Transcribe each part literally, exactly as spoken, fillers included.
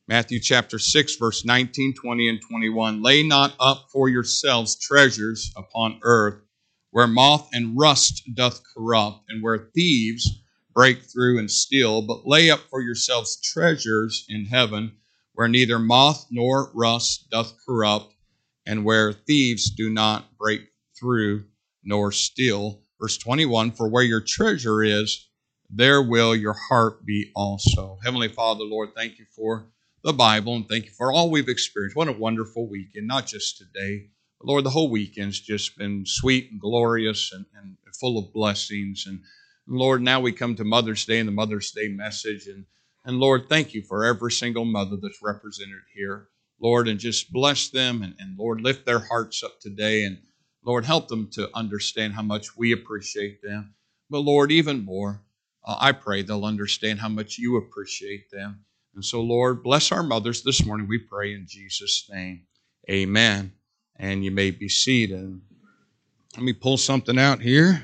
Matthew chapter six, verse nineteen, twenty, and twenty-one. Lay not up for yourselves treasures upon earth, where moth and rust doth corrupt, and where thieves break through and steal, but lay up for yourselves treasures in heaven, where neither moth nor rust doth corrupt, and where thieves do not break through nor steal. Verse twenty-one, for where your treasure is, there will your heart be also. Heavenly Father, Lord, thank you for the Bible, and thank you for all we've experienced. What a wonderful weekend, not just today, but Lord, the whole weekend's just been sweet and glorious and, and full of blessings. And Lord, now we come to Mother's Day and the Mother's Day message. And, and Lord, thank you for every single mother that's represented here. Lord, and just bless them. And, and Lord, lift their hearts up today. And Lord, help them to understand how much we appreciate them. But Lord, even more, uh, I pray they'll understand how much you appreciate them. And so, Lord, bless our mothers this morning, we pray in Jesus' name. Amen. And you may be seated. Let me pull something out here.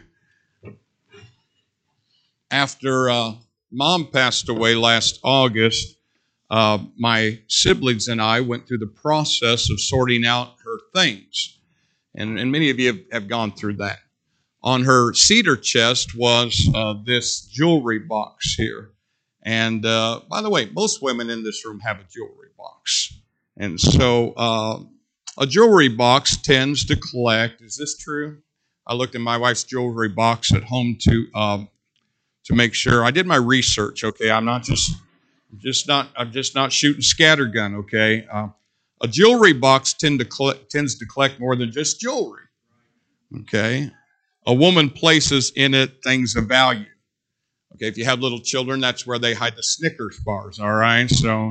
After uh, Mom passed away last August, uh, my siblings and I went through the process of sorting out her things. And, and many of you have, have gone through that. On her cedar chest was uh, this jewelry box here. And uh, by the way, most women in this room have a jewelry box. And so uh, a jewelry box tends to collect. Is this true? I looked in my wife's jewelry box at home to um, to make sure. I did my research. Okay, I'm not just I'm just not I'm just not shooting scattergun. Okay, uh, a jewelry box tend to collect, tends to collect more than just jewelry. Okay, a woman places in it things of value. Okay, if you have little children, that's where they hide the Snickers bars, all right? So,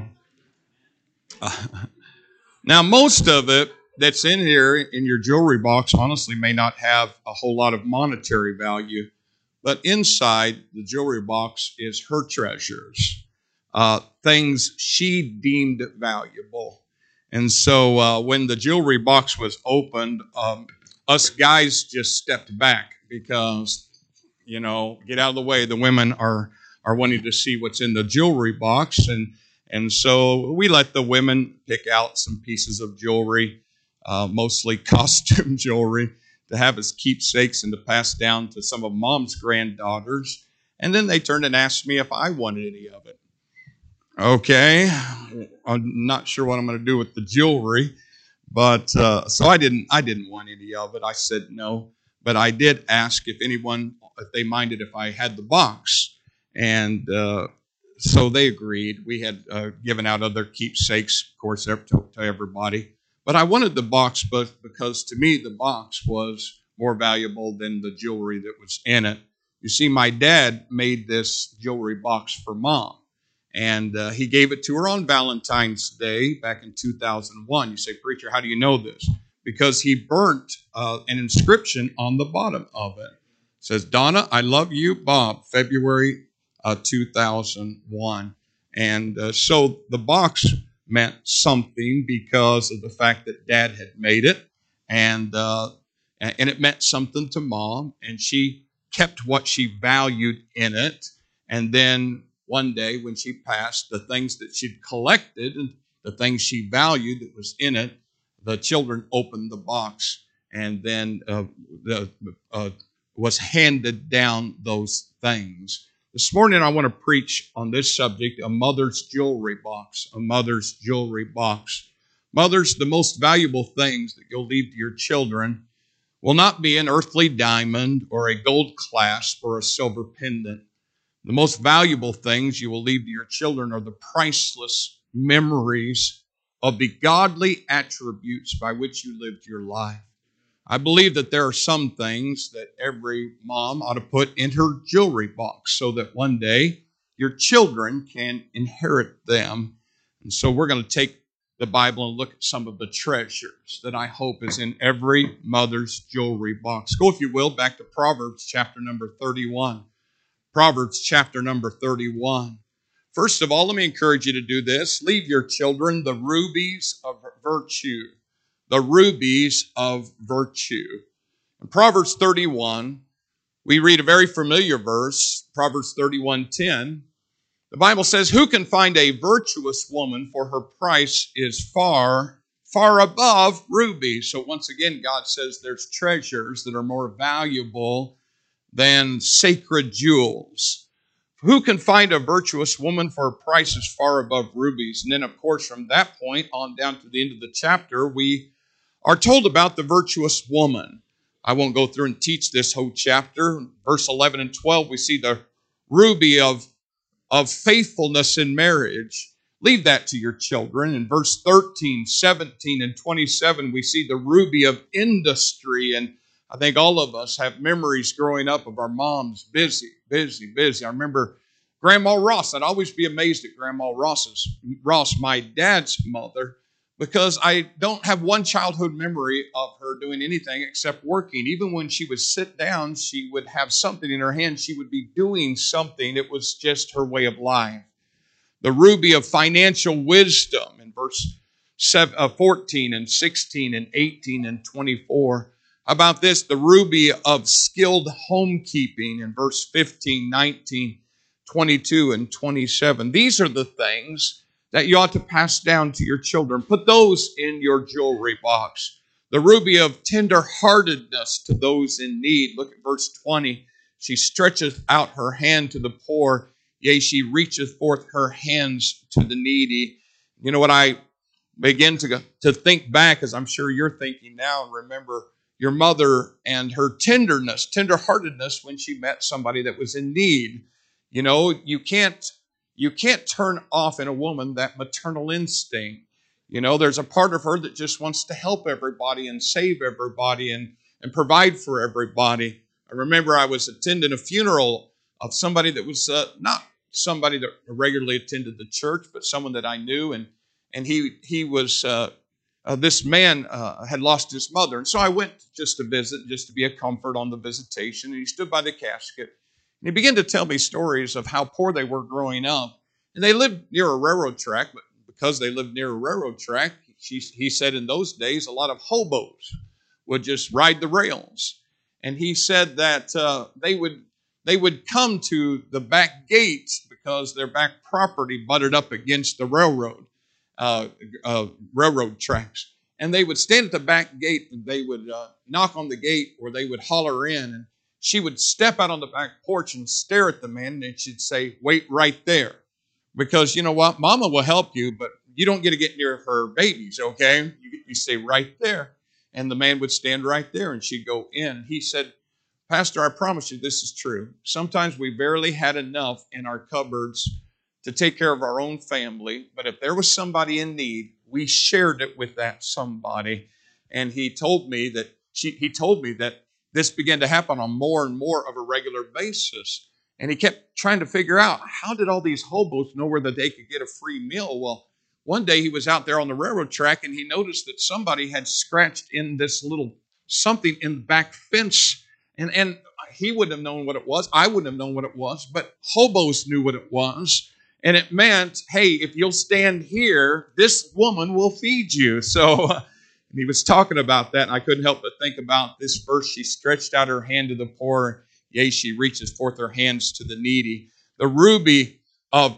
uh, now most of it that's in here in your jewelry box, honestly, may not have a whole lot of monetary value, but inside the jewelry box is her treasures, uh, things she deemed valuable. And so uh, when the jewelry box was opened, um, us guys just stepped back because, you know, get out of the way. The women are are wanting to see what's in the jewelry box. And, and so we let the women pick out some pieces of jewelry, uh, mostly costume jewelry, to have as keepsakes and to pass down to some of Mom's granddaughters. And then they turned and asked me if I wanted any of it. Okay, I'm not sure what I'm going to do with the jewelry, but uh, so I didn't I didn't want any of it. I said no, but I did ask if anyone, if they minded if I had the box. And uh, so they agreed. We had uh, given out other keepsakes, of course, to, to everybody. But I wanted the box but because to me the box was more valuable than the jewelry that was in it. You see, my dad made this jewelry box for Mom. And uh, he gave it to her on Valentine's Day back in two thousand one. You say, preacher, how do you know this? Because he burnt uh, an inscription on the bottom of it. It says, Donna, I love you, Bob, February uh, two thousand one. And uh, so the box meant something because of the fact that Dad had made it. And, uh, and it meant something to Mom. And she kept what she valued in it. And then one day when she passed, the things that she'd collected and the things she valued that was in it, the children opened the box and then uh, the, uh, was handed down those things. This morning I want to preach on this subject, a mother's jewelry box, a mother's jewelry box. Mothers, the most valuable things that you'll leave to your children will not be an earthly diamond or a gold clasp or a silver pendant. The most valuable things you will leave to your children are the priceless memories of the godly attributes by which you lived your life. I believe that there are some things that every mom ought to put in her jewelry box so that one day your children can inherit them. And so we're going to take the Bible and look at some of the treasures that I hope is in every mother's jewelry box. Go, if you will, back to Proverbs chapter number thirty-one. Proverbs chapter number thirty-one. First of all, let me encourage you to do this. Leave your children the rubies of virtue. The rubies of virtue. In Proverbs thirty-one, we read a very familiar verse, Proverbs thirty-one ten. The Bible says, who can find a virtuous woman, for her price is far, far above rubies. So once again, God says there's treasures that are more valuable than sacred jewels. Who can find a virtuous woman, for her price is far above rubies? And then, of course, from that point on down to the end of the chapter, we are told about the virtuous woman. I won't go through and teach this whole chapter. Verse eleven and twelve, we see the ruby of, of faithfulness in marriage. Leave that to your children. In verse thirteen, seventeen, and twenty-seven, we see the ruby of industry. And I think all of us have memories growing up of our moms busy, busy, busy. I remember Grandma Ross. I'd always be amazed at Grandma Ross's, Ross, my dad's mother, because I don't have one childhood memory of her doing anything except working. Even when she would sit down, she would have something in her hand. She would be doing something. It was just her way of life. The ruby of financial wisdom in verse fourteen and sixteen and eighteen and twenty-four. How about this? The ruby of skilled homekeeping in verse fifteen, nineteen, twenty-two, and twenty-seven. These are the things that you ought to pass down to your children. Put those in your jewelry box. The ruby of tenderheartedness to those in need. Look at verse twenty. She stretcheth out her hand to the poor, yea, she reacheth forth her hands to the needy. You know what I begin to, to think back, as I'm sure you're thinking now, and remember your mother and her tenderness, tenderheartedness when she met somebody that was in need. You know, you can't You can't turn off in a woman that maternal instinct. You know, there's a part of her that just wants to help everybody and save everybody and, and provide for everybody. I remember I was attending a funeral of somebody that was uh, not somebody that regularly attended the church, but someone that I knew. And, and he, he was, uh, uh, this man uh, had lost his mother. And so I went just to visit, just to be a comfort on the visitation. And he stood by the casket. And he began to tell me stories of how poor they were growing up. And they lived near a railroad track, but because they lived near a railroad track, she, he said in those days, a lot of hobos would just ride the rails. And he said that uh, they would they would come to the back gate because their back property butted up against the railroad, uh, uh, railroad tracks. And they would stand at the back gate and they would uh, knock on the gate, or they would holler in, and she would step out on the back porch and stare at the man, and she'd say, wait right there. Because you know what? Mama will help you, but you don't get to get near her babies, okay? You, you stay right there. And the man would stand right there, and she'd go in. He said, Pastor, I promise you this is true. Sometimes we barely had enough in our cupboards to take care of our own family, but if there was somebody in need, we shared it with that somebody. And he told me that she, he told me that this began to happen on more and more of a regular basis. And he kept trying to figure out, how did all these hobos know where that they could get a free meal? Well, one day he was out there on the railroad track and he noticed that somebody had scratched in this little something in the back fence. And, and he wouldn't have known what it was. I wouldn't have known what it was, but hobos knew what it was. And it meant, hey, if you'll stand here, this woman will feed you. So uh, and he was talking about that, and I couldn't help but think about this verse. She stretched out her hand to the poor, yea, she reaches forth her hands to the needy. The ruby of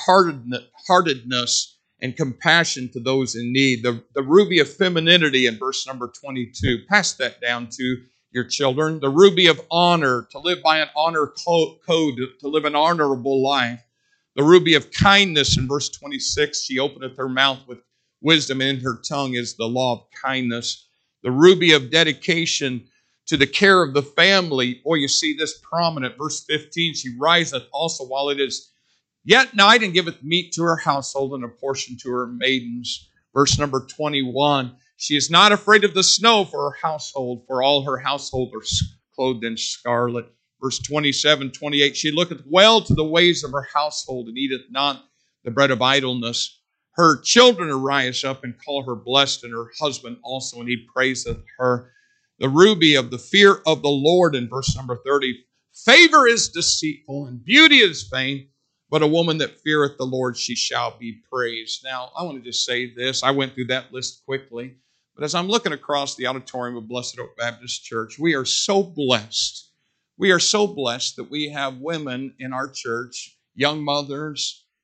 tender-heartedness and compassion to those in need. The, the ruby of femininity in verse number twenty-two. Pass that down to your children. The ruby of honor, to live by an honor code, to live an honorable life. The ruby of kindness in verse twenty-six. She openeth her mouth with wisdom, and in her tongue is the law of kindness. The ruby of dedication to the care of the family. Boy, you see this prominent. Verse fifteen, she riseth also while it is yet night, and giveth meat to her household and a portion to her maidens. Verse number twenty-one, she is not afraid of the snow for her household, for all her household are clothed in scarlet. Verse twenty-seven, twenty-eight, she looketh well to the ways of her household, and eateth not the bread of idleness. Her children arise up and call her blessed, and her husband also, and he praiseth her. The ruby of the fear of the Lord in verse number thirty. Favor is deceitful, and beauty is vain, but a woman that feareth the Lord, she shall be praised. Now, I want to just say this. I went through that list quickly, but as I'm looking across the auditorium of Blessed Oak Baptist Church, we are so blessed. We are so blessed that we have women in our church, young mothers,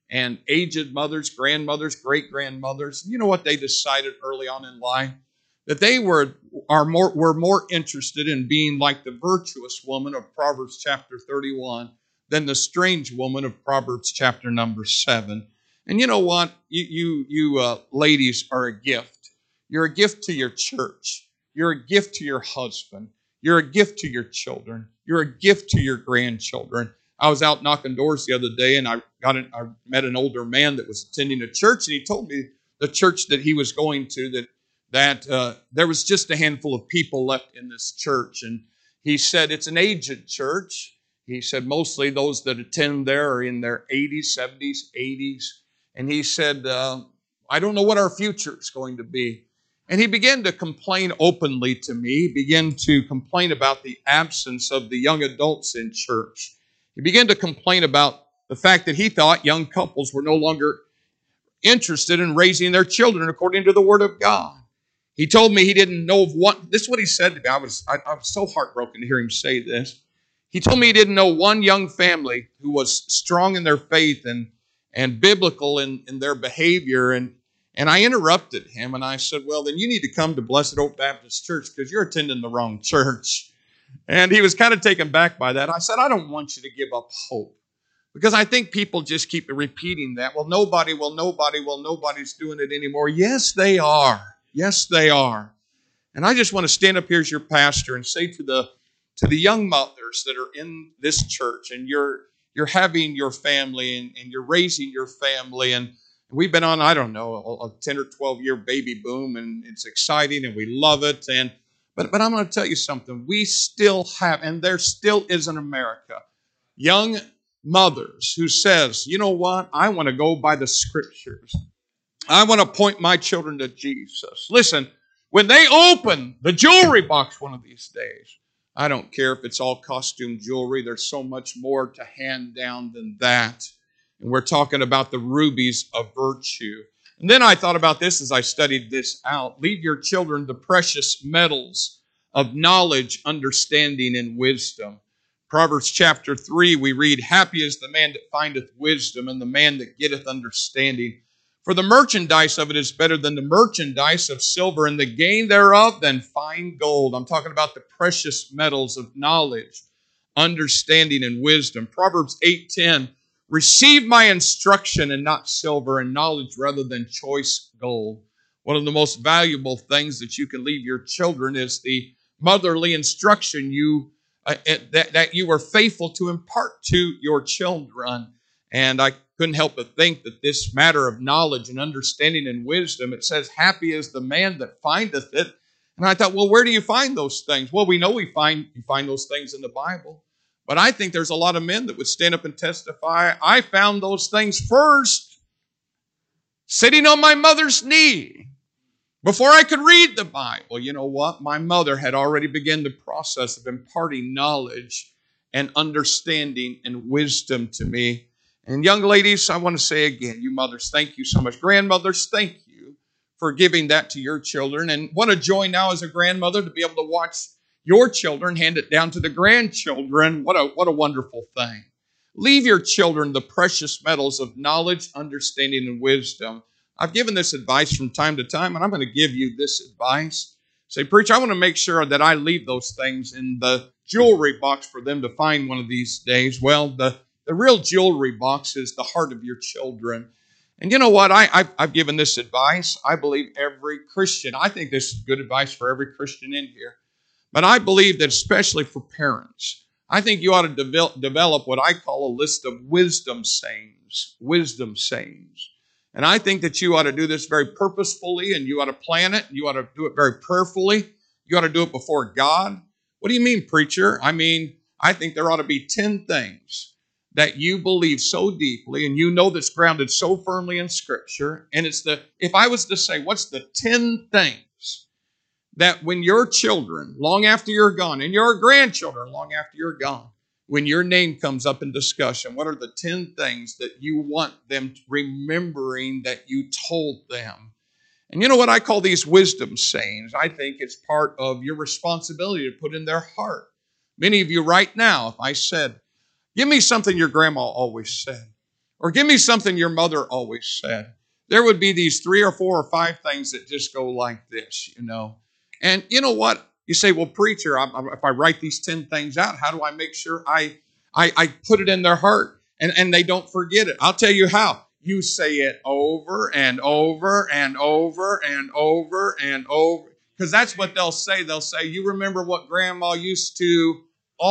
and aged mothers, grandmothers, great-grandmothers. You know what they decided early on in life? That they were are more were more interested in being like the virtuous woman of Proverbs chapter thirty-one than the strange woman of Proverbs chapter number seven. And you know what? You you you uh, ladies are a gift. You're a gift to your church. You're a gift to your husband. You're a gift to your children. You're a gift to your grandchildren. I was out knocking doors the other day, and I got an, I met an older man that was attending a church, and he told me the church that he was going to that that uh, there was just a handful of people left in this church. And he said, it's an aged church. He said, mostly those that attend there are in their eighties, seventies, eighties. And he said, uh, I don't know what our future is going to be. And he began to complain openly to me. He began to complain about the absence of the young adults in church. He began to complain about the fact that he thought young couples were no longer interested in raising their children according to the Word of God. He told me he didn't know of what, this is what he said to me. I was, I, I was so heartbroken to hear him say this. He told me he didn't know one young family who was strong in their faith and, and biblical in, in their behavior. And, and I interrupted him and I said, well, then you need to come to Blessed Oak Baptist Church because you're attending the wrong church. And he was kind of taken back by that. I said, I don't want you to give up hope. Because I think people just keep repeating that. Well, nobody, well, nobody, well, nobody's doing it anymore. Yes, they are. Yes, they are. And I just want to stand up here as your pastor and say to the to the young mothers that are in this church, and you're you're having your family and, and you're raising your family, and we've been on, I don't know, a, a ten or twelve year baby boom, and it's exciting and we love it. And but but I'm going to tell you something. We still have, and there still is in America, young mothers who says, you know what, I want to go by the scriptures. I want to point my children to Jesus. Listen, when they open the jewelry box one of these days, I don't care if it's all costume jewelry. There's so much more to hand down than that. And we're talking about the rubies of virtue. And then I thought about this as I studied this out. Leave your children the precious metals of knowledge, understanding, and wisdom. Proverbs chapter three, we read, happy is the man that findeth wisdom and the man that getteth understanding. For the merchandise of it is better than the merchandise of silver, and the gain thereof than fine gold. I'm talking about the precious metals of knowledge, understanding, and wisdom. Proverbs eight ten, receive my instruction and not silver, and knowledge rather than choice gold. One of the most valuable things that you can leave your children is the motherly instruction you uh, that, that you are faithful to impart to your children. And I couldn't help but think that this matter of knowledge and understanding and wisdom, it says, happy is the man that findeth it. And I thought, well, where do you find those things? Well, we know we find you find those things in the Bible. But I think there's a lot of men that would stand up and testify, I found those things first, sitting on my mother's knee. Before I could read the Bible, you know what? My mother had already begun the process of imparting knowledge and understanding and wisdom to me. And young ladies, I want to say again, you mothers, thank you so much. Grandmothers, thank you for giving that to your children. And what a joy now as a grandmother to be able to watch your children hand it down to the grandchildren. What a, what a wonderful thing. Leave your children the precious metals of knowledge, understanding, and wisdom. I've given this advice from time to time, and I'm going to give you this advice. Say, preacher, I want to make sure that I leave those things in the jewelry box for them to find one of these days. Well, the The real jewelry box is the heart of your children. And you know what? I, I've, I've given this advice. I believe every Christian, I think this is good advice for every Christian in here. But I believe that especially for parents, I think you ought to develop, develop what I call a list of wisdom sayings. Wisdom sayings. And I think that you ought to do this very purposefully, and you ought to plan it. You ought to do it very prayerfully. You ought to do it before God. What do you mean, preacher? I mean, I think there ought to be ten things that you believe so deeply and you know that's grounded so firmly in Scripture. And it's the, if I was to say, what's the ten things that when your children, long after you're gone, and your grandchildren, long after you're gone, when your name comes up in discussion, what are the ten things that you want them remembering that you told them? And you know what? I call these wisdom sayings. I think it's part of your responsibility to put in their heart. Many of you right now, if I said, give me something your grandma always said, Or give me something your mother always said. There would be these three or four or five things that just go like this, you know. And you know what? You say, well, preacher, I, I, if I write these ten things out, how do I make sure I, I, I put it in their heart and, and they don't forget it? I'll tell you how. You say it over and over and over and over and over. Because that's what they'll say. They'll say, you remember what Grandma used to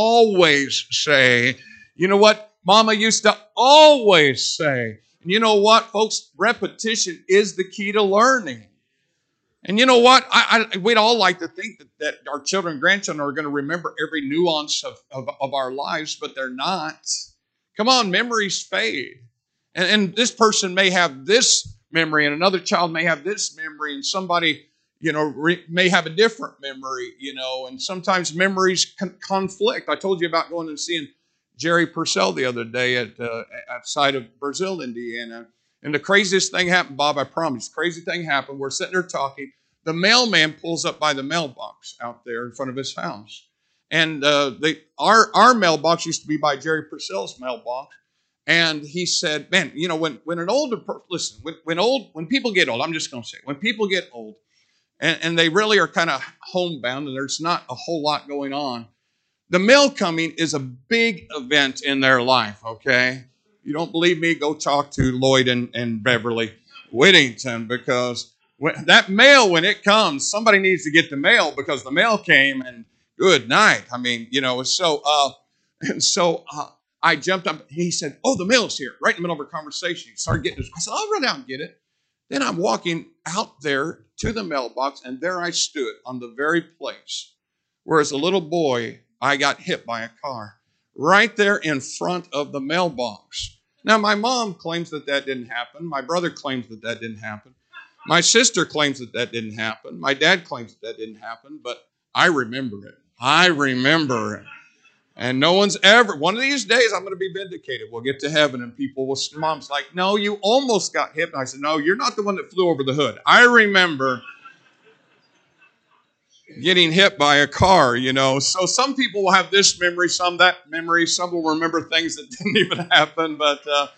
always say. You know what Mama used to always say. And you know what, folks? Repetition is the key to learning. And you know what? I, I, we'd all like to think that, that our children and grandchildren are going to remember every nuance of, of, of our lives, but they're not. Come on, memories fade. And, and this person may have this memory, and another child may have this memory, and somebody, you know, re, may have a different memory, you know, and sometimes memories con- conflict. I told you about going and seeing Jerry Purcell the other day at uh, outside of Brazil, Indiana. And the craziest thing happened, Bob, I promise. Crazy thing happened. We're sitting there talking. The mailman pulls up by the mailbox out there in front of his house. And uh, they, our, our mailbox used to be by Jerry Purcell's mailbox. And he said, man, you know, when, when an older person, listen, when, when old, when people get old, I'm just going to say, when people get old and, and they really are kind of homebound and there's not a whole lot going on, the mail coming is a big event in their life, okay? You don't believe me? Go talk to Lloyd and, and Beverly Whittington, because when, that mail, when it comes, somebody needs to get the mail because the mail came and good night. I mean, you know, so uh, and so uh, I jumped up. He said, oh, the mail's here, right in the middle of our conversation. He started getting this. I said, I'll run out and get it. Then I'm walking out there to the mailbox, and there I stood on the very place where as a little boy, I got hit by a car right there in front of the mailbox. Now, my mom claims that that didn't happen. My brother claims that that didn't happen. My sister claims that that didn't happen. My dad claims that that didn't happen, but I remember it. I remember it. And no one's ever, one of these days I'm going to be vindicated. We'll get to heaven and people will, mom's like, no, you almost got hit. And I said, no, you're not the one that flew over the hood. I remember getting hit by a car, you know. So some people will have this memory, some that memory. Some will remember things that didn't even happen. But, uh,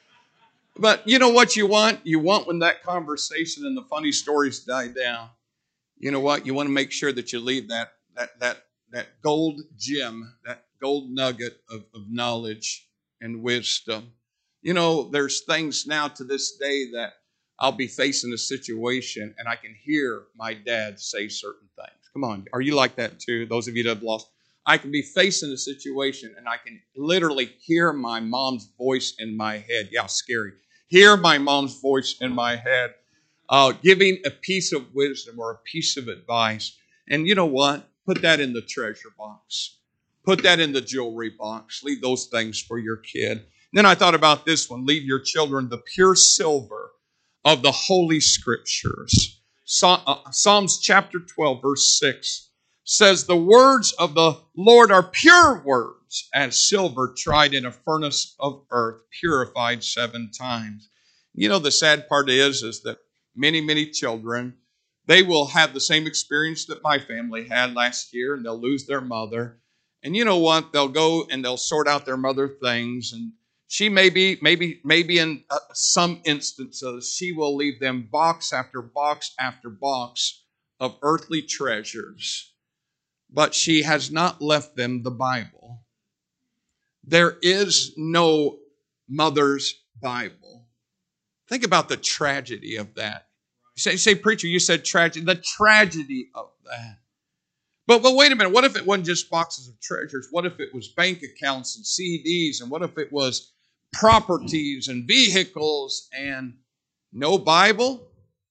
but you know what you want? You want when that conversation and the funny stories die down. You know what? You want to make sure that you leave that that that that gold gem, that gold nugget of, of knowledge and wisdom. You know, there's things now to this day that I'll be facing a situation and I can hear my dad say certain things. Come on, are you like that too? Those of you that have lost. I can be facing a situation and I can literally hear my mom's voice in my head. Yeah, scary. Hear my mom's voice in my head, uh, giving a piece of wisdom or a piece of advice. And you know what? Put that in the treasure box. Put that in the jewelry box. Leave those things for your kid. And then I thought about this one. Leave your children the pure silver of the Holy Scriptures. Psalms chapter twelve, verse six says, the words of the Lord are pure words, as silver tried in a furnace of earth, purified seven times. You know, the sad part is, is that many, many children, they will have the same experience that my family had last year, and they'll lose their mother. And you know what? They'll go and they'll sort out their mother things, and she may be, maybe, maybe in uh, some instances, she will leave them box after box after box of earthly treasures, but she has not left them the Bible. There is no mother's Bible. Think about the tragedy of that. You say, you say, preacher, you said tragedy. The tragedy of that. But, but wait a minute. What if it wasn't just boxes of treasures? What if it was bank accounts and C Ds? And what if it was properties and vehicles and no Bible?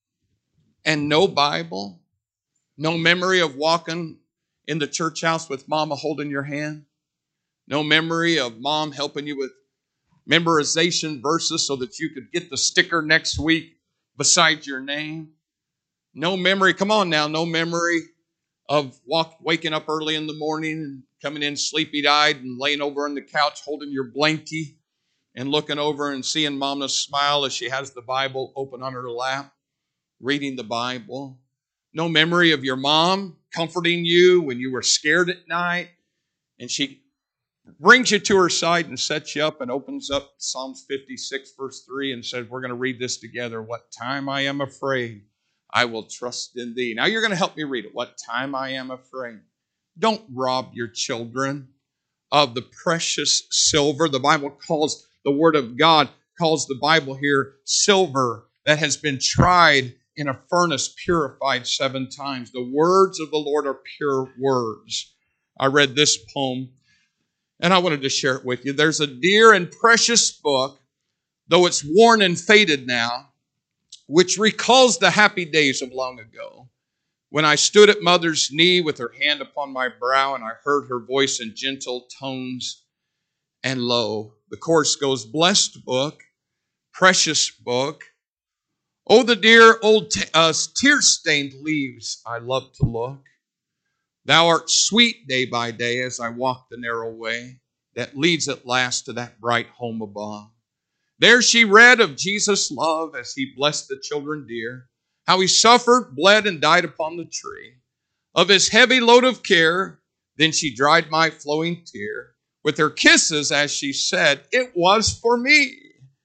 And no Bible? No memory of walking in the church house with mama holding your hand? No memory of mom helping you with memorization verses so that you could get the sticker next week beside your name? No memory, come on now, no memory of walk, waking up early in the morning and coming in sleepy-eyed and laying over on the couch holding your blankie and looking over and seeing mama smile as she has the Bible open on her lap, reading the Bible. No memory of your mom comforting you when you were scared at night and she brings you to her side and sets you up and opens up Psalms fifty-six, verse three, and says, we're going to read this together. What time I am afraid, I will trust in thee. Now you're going to help me read it. What time I am afraid. Don't rob your children of the precious silver. The Bible calls, the Word of God calls the Bible here silver that has been tried in a furnace, purified seven times. The words of the Lord are pure words. I read this poem, and I wanted to share it with you. There's a dear and precious book, though it's worn and faded now, which recalls the happy days of long ago, when I stood at mother's knee with her hand upon my brow, and I heard her voice in gentle tones, and lo, the chorus goes, blessed book, precious book, oh, the dear old t- uh, tear-stained leaves I love to look. Thou art sweet day by day as I walk the narrow way that leads at last to that bright home above. There she read of Jesus' love as he blessed the children dear, how he suffered, bled, and died upon the tree. Of his heavy load of care, then she dried my flowing tear with her kisses as she said, it was for me.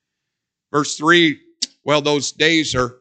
Verse three, well, those days are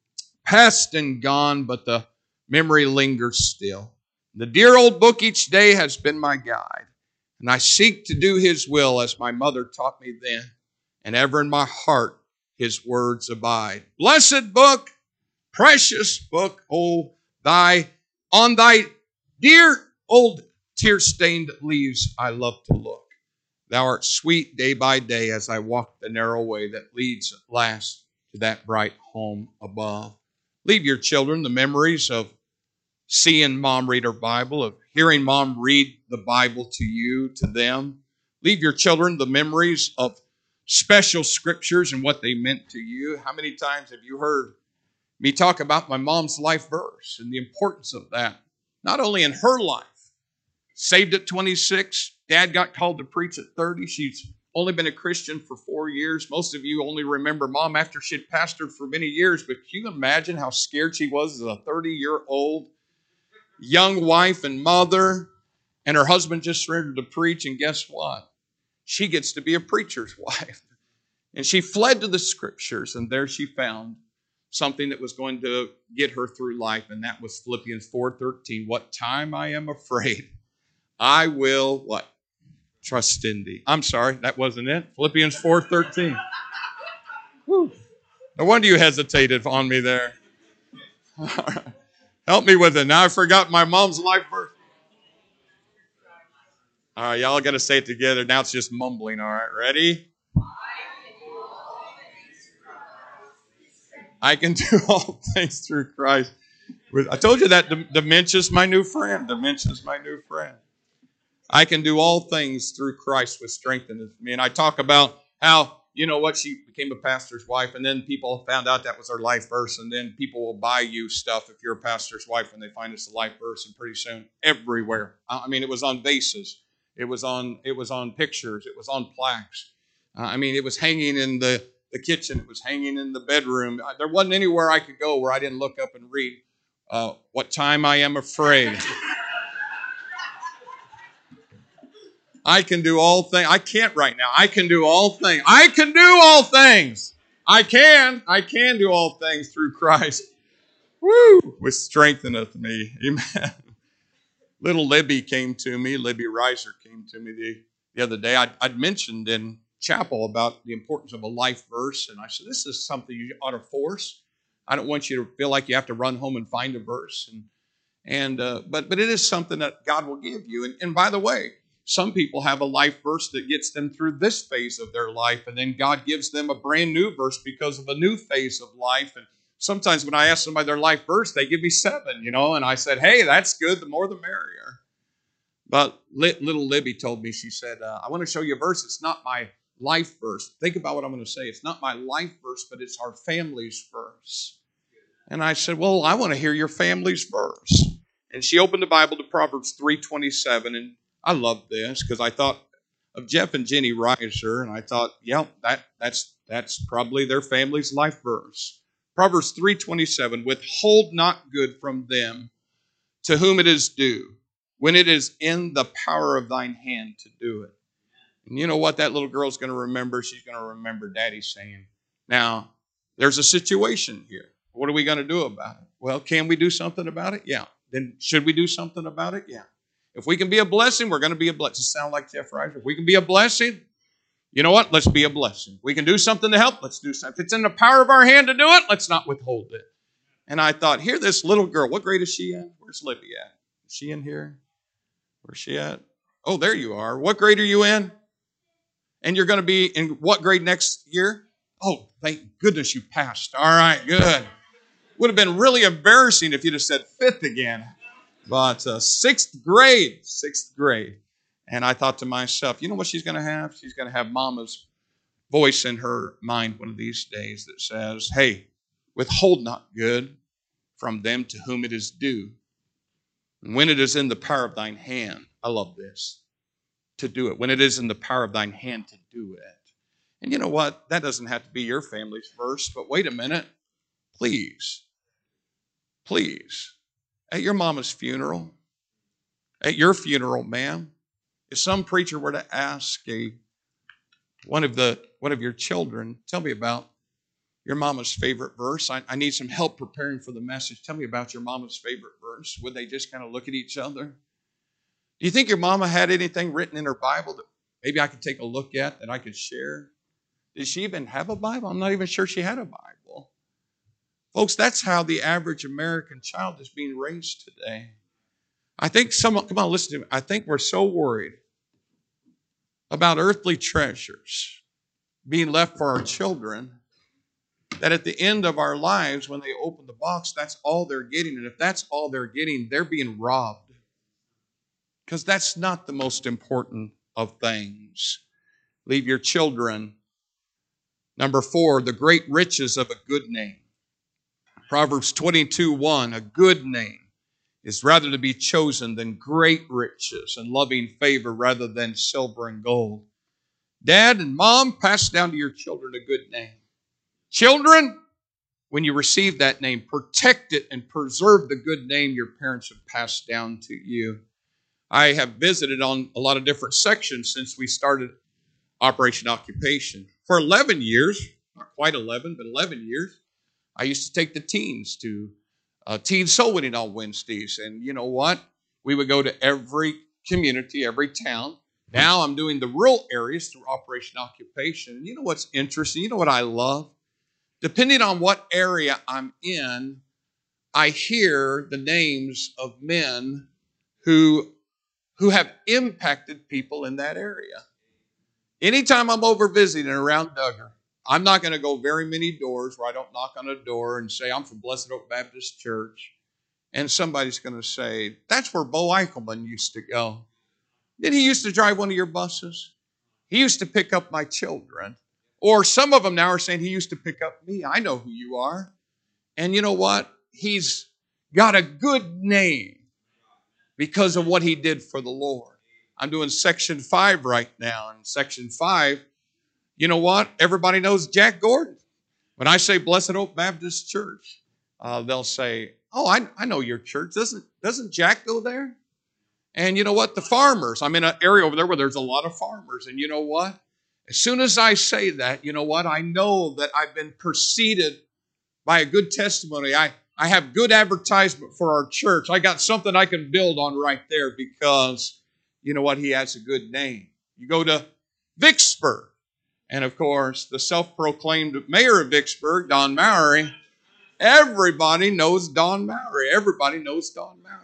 past and gone, but the memory lingers still. The dear old book each day has been my guide, and I seek to do his will as my mother taught me then, and ever in my heart his words abide. Blessed book, precious book, oh, thy, on thy dear old tear-stained leaves I love to look. Thou art sweet day by day as I walk the narrow way that leads at last to that bright home above. Leave your children the memories of seeing Mom read her Bible, of hearing Mom read the Bible to you, to them. Leave your children the memories of special scriptures and what they meant to you. How many times have you heard me talk about my mom's life verse and the importance of that? Not only in her life, saved at twenty-six, Dad got called to preach at thirty. She's only been a Christian for four years. Most of you only remember Mom after she'd pastored for many years, but can you imagine how scared she was as a thirty-year-old young wife and mother, and her husband just surrendered to preach, and guess what? She gets to be a preacher's wife. And she fled to the scriptures, and there she found something that was going to get her through life, and that was Philippians four thirteen. What time I am afraid, I will, what? Trust in thee. I'm sorry, that wasn't it. Philippians four thirteen. Whew. No wonder you hesitated on me there. All right. Help me with it. Now I forgot my mom's life verse. All right, y'all got to say it together. Now it's just mumbling. All right, ready? I can do all things through Christ. I told you that dementia's my new friend. Dementia's my new friend. I can do all things through Christ which strengtheneth me. And I talk about how, you know what, she became a pastor's wife, and then people found out that was her life verse, and then people will buy you stuff if you're a pastor's wife when they find it's a life verse, and pretty soon, everywhere. I mean, it was on vases. It was on, it was on pictures. It was on plaques. Uh, I mean, it was hanging in the, the kitchen. It was hanging in the bedroom. There wasn't anywhere I could go where I didn't look up and read, uh, what time I am afraid. I can do all things. I can't right now. I can do all things. I can do all things. I can. I can do all things through Christ. Woo! Which strengtheneth me. Amen. Little Libby came to me. Libby Reiser came to me the, the other day. I'd, I'd mentioned in chapel about the importance of a life verse, and I said, this is something you ought to force. I don't want you to feel like you have to run home and find a verse. And and uh, but but it is something that God will give you. And, and by the way, some people have a life verse that gets them through this phase of their life, and then God gives them a brand new verse because of a new phase of life. And sometimes when I ask somebody their life verse, they give me seven, you know, and I said, hey, that's good. The more the merrier. But little Libby told me, she said, uh, I want to show you a verse. It's not my life verse. Think about what I'm going to say. It's not my life verse, but it's our family's verse. And I said, well, I want to hear your family's verse. And she opened the Bible to Proverbs three twenty-seven, and I love this because I thought of Jeff and Jenny Reiser, and I thought, yeah, that, that's that's probably their family's life verse. Proverbs three twenty-seven, withhold not good from them to whom it is due, when it is in the power of thine hand to do it. And you know what that little girl's going to remember? She's going to remember Daddy saying, now, there's a situation here. What are we going to do about it? Well, can we do something about it? Yeah. Then should we do something about it? Yeah. If we can be a blessing, we're going to be a blessing. Sound like Jeff Reiser? If we can be a blessing, you know what? Let's be a blessing. We can do something to help. Let's do something. If it's in the power of our hand to do it, let's not withhold it. And I thought, here, this little girl. What grade is she in? Where's Libby at? Is she in here? Where's she at? Oh, there you are. What grade are you in? And you're going to be in what grade next year? Oh, thank goodness you passed. All right, good. Would have been really embarrassing if you'd have said fifth again. But uh, sixth grade, sixth grade. And I thought to myself, you know what she's going to have? She's going to have Mama's voice in her mind one of these days that says, hey, withhold not good from them to whom it is due. And when it is in the power of thine hand, I love this, to do it. When it is in the power of thine hand to do it. And you know what? That doesn't have to be your family's verse, but wait a minute. Please, please, at your mama's funeral, at your funeral, ma'am, if some preacher were to ask a one of the one of your children, tell me about your mama's favorite verse. I, I need some help preparing for the message. Tell me about your mama's favorite verse. Would they just kind of look at each other? Do you think your mama had anything written in her Bible that maybe I could take a look at that I could share? Did she even have a Bible? I'm not even sure she had a Bible. Folks, that's how the average American child is being raised today. I think someone, come on, listen to me. I think we're so worried about earthly treasures being left for our children that at the end of our lives, when they open the box, that's all they're getting. And if that's all they're getting, they're being robbed. Because that's not the most important of things. Leave your children. Number four, the great riches of a good name. Proverbs twenty-two one, a good name is rather to be chosen than great riches and loving favor rather than silver and gold. Dad and Mom, pass down to your children a good name. Children, when you receive that name, protect it and preserve the good name your parents have passed down to you. I have visited on a lot of different sections since we started Operation Occupation. For eleven years, not quite eleven, but eleven years, I used to take the teens to uh, teen soul winning on Wednesdays. And you know what? We would go to every community, every town. Now I'm doing the rural areas through Operation Occupation. And you know what's interesting? You know what I love? Depending on what area I'm in, I hear the names of men who, who have impacted people in that area. Anytime I'm over visiting around Duggar, I'm not going to go very many doors where I don't knock on a door and say, I'm from Blessed Oak Baptist Church. And somebody's going to say, that's where Bo Eichelman used to go. Did he used to drive one of your buses? He used to pick up my children. Or some of them now are saying he used to pick up me. I know who you are. And you know what? He's got a good name because of what he did for the Lord. I'm doing section five right now. And section five, you know what? Everybody knows Jack Gordon. When I say Blessed Oak Baptist Church, uh, they'll say, oh, I, I know your church. Doesn't, doesn't Jack go there? And you know what? The farmers. I'm in an area over there where there's a lot of farmers. And you know what? As soon as I say that, you know what? I know that I've been preceded by a good testimony. I, I have good advertisement for our church. I got something I can build on right there because, you know what? He has a good name. You go to Vicksburg. And of course, the self-proclaimed mayor of Vicksburg, Don Mowry, everybody knows Don Mowry. Everybody knows Don Mowry.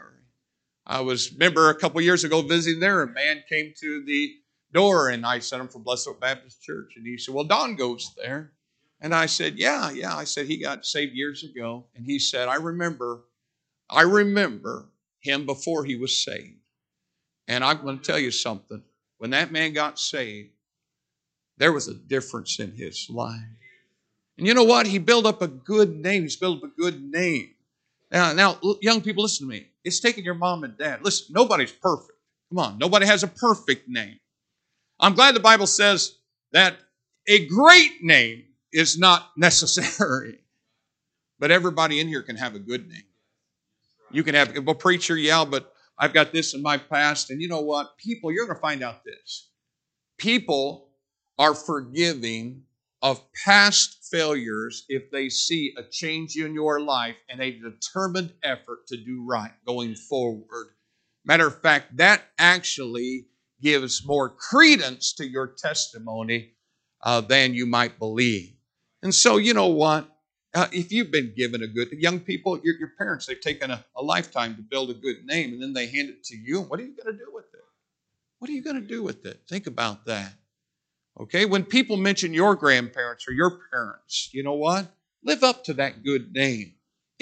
I was, remember a couple years ago visiting there, a man came to the door and I sent him from Blessed Oak Baptist Church. And he said, well, Don goes there. And I said, yeah, yeah. I said, he got saved years ago. And he said, I remember, I remember him before he was saved. And I'm going to tell you something. When that man got saved, there was a difference in his life. And you know what? He built up a good name. He's built up a good name. Now, now, young people, listen to me. It's taking your mom and dad. Listen, nobody's perfect. Come on, nobody has a perfect name. I'm glad the Bible says that a great name is not necessary. But everybody in here can have a good name. You can have, well, preacher, yeah, but I've got this in my past. And you know what? People, you're going to find out this. People are forgiving of past failures if they see a change in your life and a determined effort to do right going forward. Matter of fact, that actually gives more credence to your testimony uh, than you might believe. And so, you know what? Uh, if you've been given a good, young people, your, your parents, they've taken a, a lifetime to build a good name, and then they hand it to you. What are you going to do with it? What are you going to do with it? Think about that. Okay, when people mention your grandparents or your parents, you know what? Live up to that good name.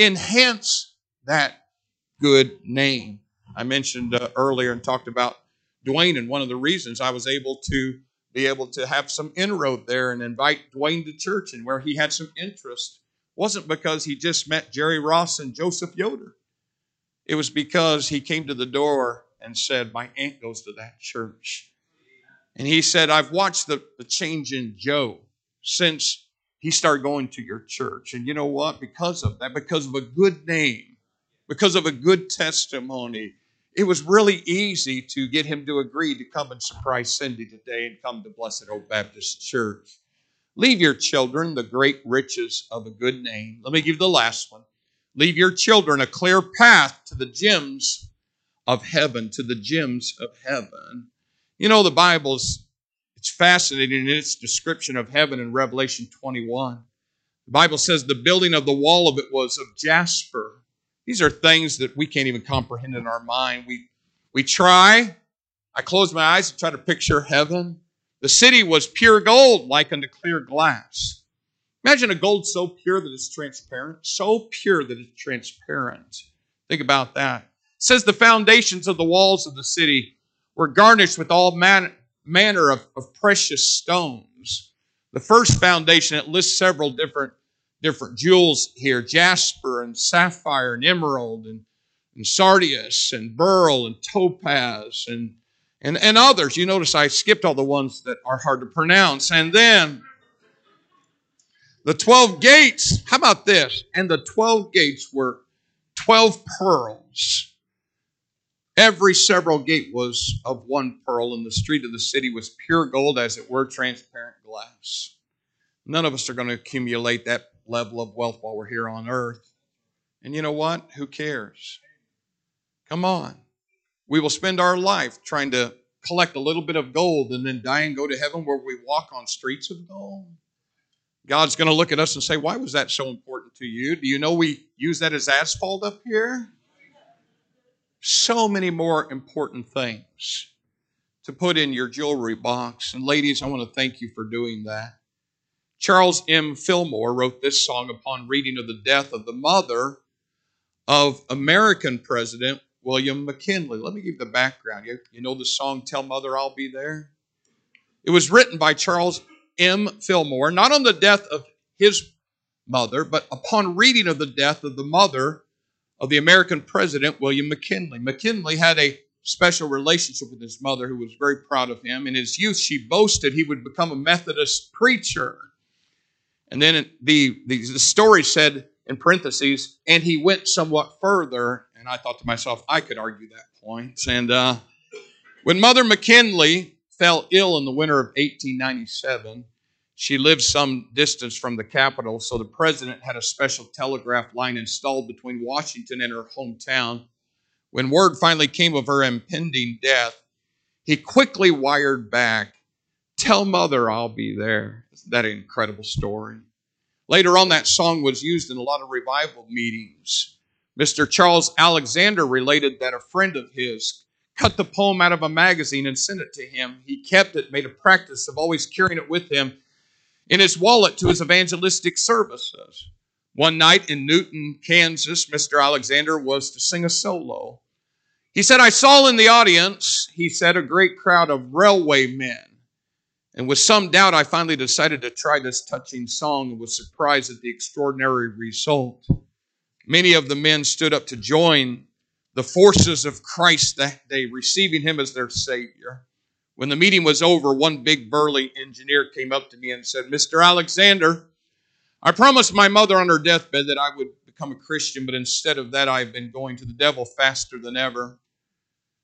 Enhance that good name. I mentioned uh, earlier and talked about Dwayne, and one of the reasons I was able to be able to have some inroad there and invite Dwayne to church and where he had some interest wasn't because he just met Jerry Ross and Joseph Yoder. It was because he came to the door and said, my aunt goes to that church. And he said, I've watched the, the change in Joe since he started going to your church. And you know what? Because of that, because of a good name, because of a good testimony, it was really easy to get him to agree to come and surprise Cindy today and come to Blessed Hope Baptist Church. Leave your children the great riches of a good name. Let me give you the last one. Leave your children a clear path to the gems of heaven, to the gems of heaven. You know, the Bible's, it's fascinating in its description of heaven in Revelation twenty-one. The Bible says the building of the wall of it was of jasper. These are things that we can't even comprehend in our mind. We, we try. I close my eyes and try to picture heaven. The city was pure gold, like unto clear glass. Imagine a gold so pure that it's transparent, so pure that it's transparent. Think about that. It says the foundations of the walls of the city were garnished with all man, manner of, of precious stones. The first foundation, it lists several different, different jewels here, jasper and sapphire and emerald and, and sardius and beryl and topaz and, and, and others. You notice I skipped all the ones that are hard to pronounce. And then the twelve gates, how about this? And the twelve gates were twelve pearls. Every several gate was of one pearl, and the street of the city was pure gold, as it were transparent glass. None of us are going to accumulate that level of wealth while we're here on earth. And you know what? Who cares? Come on. We will spend our life trying to collect a little bit of gold and then die and go to heaven where we walk on streets of gold. God's going to look at us and say, why was that so important to you? Do you know we use that as asphalt up here? So many more important things to put in your jewelry box. And ladies, I want to thank you for doing that. Charles M. Fillmore wrote this song upon reading of the death of the mother of American President William McKinley. Let me give you the background. You, you know the song, Tell Mother I'll Be There? It was written by Charles M. Fillmore, not on the death of his mother, but upon reading of the death of the mother of the American President William McKinley. McKinley had a special relationship with his mother, who was very proud of him. In his youth, she boasted he would become a Methodist preacher. And then the, the, the story said, in parentheses, and he went somewhat further. And I thought to myself, I could argue that point. And uh, when Mother McKinley fell ill in the winter of eighteen ninety-seven, she lived some distance from the Capitol, so the president had a special telegraph line installed between Washington and her hometown. When word finally came of her impending death, he quickly wired back, tell Mother I'll be there. Isn't that an incredible story? Later on, that song was used in a lot of revival meetings. Mister Charles Alexander related that a friend of his cut the poem out of a magazine and sent it to him. He kept it, made a practice of always carrying it with him in his wallet to his evangelistic services. One night in Newton, Kansas, Mister Alexander was to sing a solo. He said, I saw in the audience, he said, a great crowd of railway men. And with some doubt, I finally decided to try this touching song and was surprised at the extraordinary result. Many of the men stood up to join the forces of Christ that day, receiving him as their Savior. When the meeting was over, one big burly engineer came up to me and said, Mister Alexander, I promised my mother on her deathbed that I would become a Christian, but instead of that, I've been going to the devil faster than ever.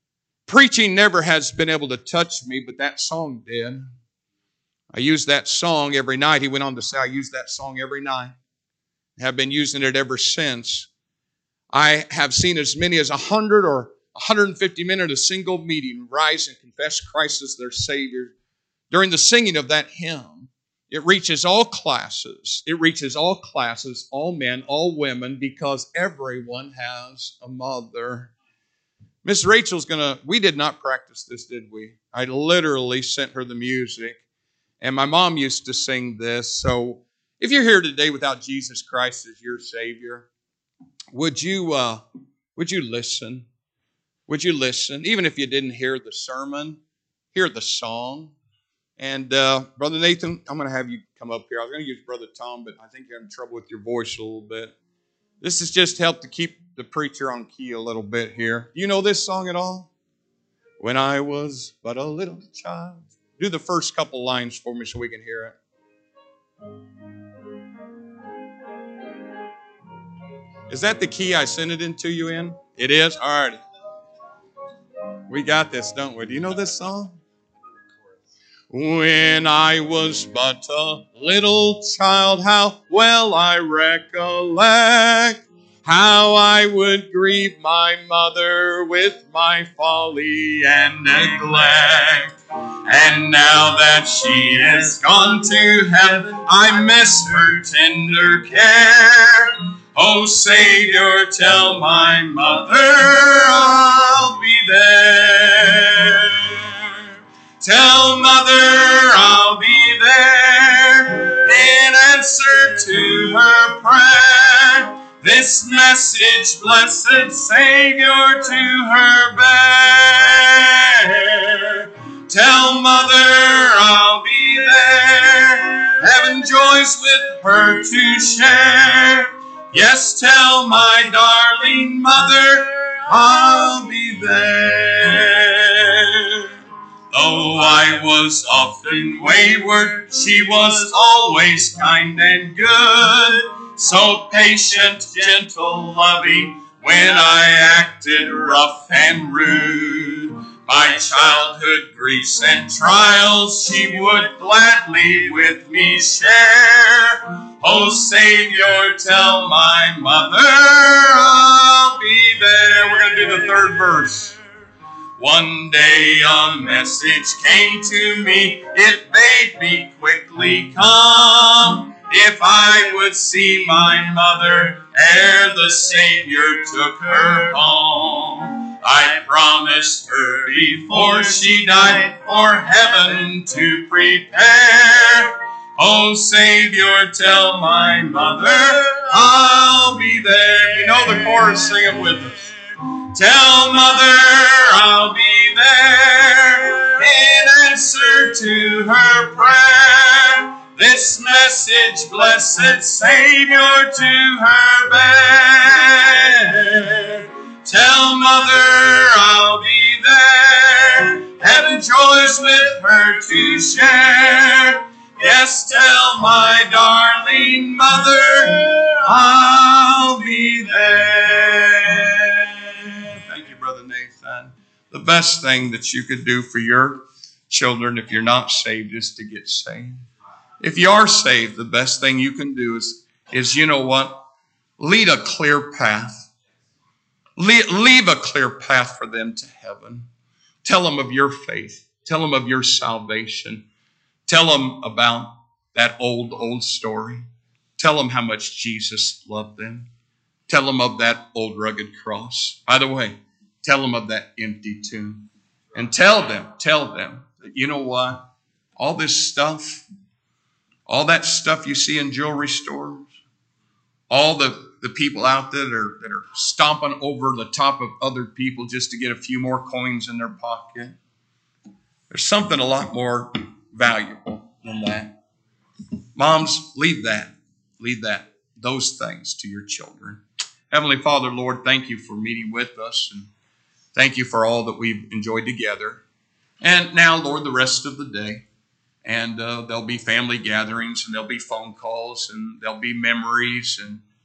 Preaching never has been able to touch me, but that song did. I use that song every night. He went on to say, I use that song every night. I have been using it ever since. I have seen as many as one hundred or one hundred fifty men at a single meeting rise and confess Christ as their Savior. During the singing of that hymn, it reaches all classes. It reaches all classes, all men, all women, because everyone has a mother. Miss Rachel's going to, we did not practice this, did we? I literally sent her the music. And my mom used to sing this. So if you're here today without Jesus Christ as your Savior, would you uh, would you listen? Would you listen? Even if you didn't hear the sermon, hear the song. And uh, Brother Nathan, I'm going to have you come up here. I was going to use Brother Tom, but I think you're having trouble with your voice a little bit. This has just helped to keep the preacher on key a little bit here. You know this song at all? When I was but a little child. Do the first couple lines for me so we can hear it. Is that the key I sent it into you in? It is? All right. We got this, don't we? Do you know this song? When I was but a little child, how well I recollect how I would grieve my mother with my folly and neglect. And now that she is gone to heaven, I miss her tender care. Oh, Savior, tell my mother I'll be there. Tell mother I'll be there in answer to her prayer. This message, blessed Savior, to her bear. Tell mother I'll be there, having joys with her to share. Yes, tell my darling mother I'll be there. Though I was often wayward, she was always kind and good. So patient, gentle, loving, when I acted rough and rude. My childhood griefs and trials she would gladly with me share. Oh, Savior, tell my mother I'll be there. We're going to do the third verse. One day a message came to me, it bade me quickly come. If I would see my mother ere the Savior took her home. I promised her before she died for heaven to prepare. Oh, Savior, tell my mother I'll be there. You know the chorus, sing it with us. Tell mother I'll be there in answer to her prayer. This message, blessed Savior, to her bear. Tell mother I'll be there, having joys with her to share. Yes, tell my darling mother I'll be there. Thank you, Brother Nathan. The best thing that you could do for your children if you're not saved is to get saved. If you are saved, the best thing you can do is, is you know what? Lead a clear path. Leave, leave a clear path for them to heaven. Tell them of your faith. Tell them of your salvation. Tell them about that old, old story. Tell them how much Jesus loved them. Tell them of that old rugged cross. By the way, tell them of that empty tomb. And tell them, tell them that, you know what? All this stuff, all that stuff you see in jewelry stores, all the, the people out there that are, that are stomping over the top of other people just to get a few more coins in their pocket. There's something a lot more valuable than that. Moms, leave that. Leave that. Those things to your children. Heavenly Father, Lord, thank you for meeting with us. And thank you for all that we've enjoyed together. And now, Lord, the rest of the day. And uh, there'll be family gatherings, and there'll be phone calls, and there'll be memories. And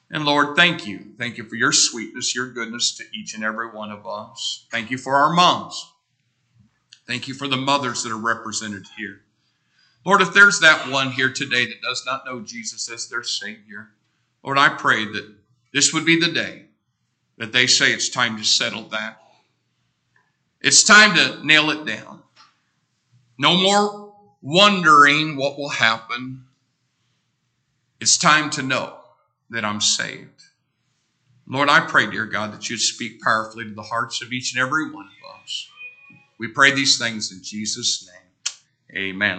And Lord, thank you. Thank you for your sweetness, your goodness to each and every one of us. Thank you for our moms. Thank you for the mothers that are represented here. Lord, if there's that one here today that does not know Jesus as their Savior, Lord, I pray that this would be the day that they say it's time to settle that. It's time to nail it down. No more wondering what will happen. It's time to know that I'm saved. Lord, I pray, dear God, that you'd speak powerfully to the hearts of each and every one of us. We pray these things in Jesus' name. Amen.